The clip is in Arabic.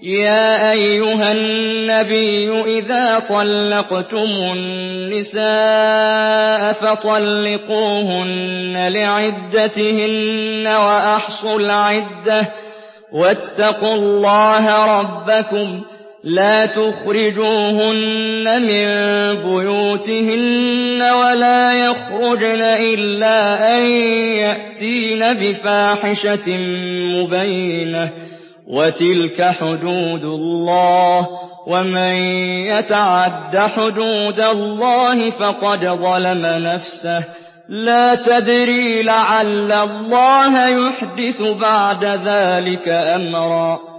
يَا أَيُّهَا النَّبِيُّ إِذَا طَلَّقْتُمُ النِّسَاءَ فَطَلِّقُوهُنَّ لِعِدَّتِهِنَّ وَأَحْصُوا الْعِدَّةَ ۖ وَاتَّقُوا اللَّهَ رَبَّكُمْ ۖ لَا تُخْرِجُوهُنَّ مِن بُيُوتِهِنَّ وَلَا يَخْرُجْنَ إِلَّا أَن يَأْتِينَ بِفَاحِشَةٍ مُّبَيِّنَةٍ ۚ وَتِلْكَ حُدُودُ اللَّهِ ۚ وَمَن يَتَعَدَّ حُدُودَ اللَّهِ فَقَدْ ظَلَمَ نَفْسَهُ ۚ لَا تَدْرِي لَعَلَّ اللَّهَ يُحْدِثُ بَعْدَ ذَٰلِكَ أَمْرًا.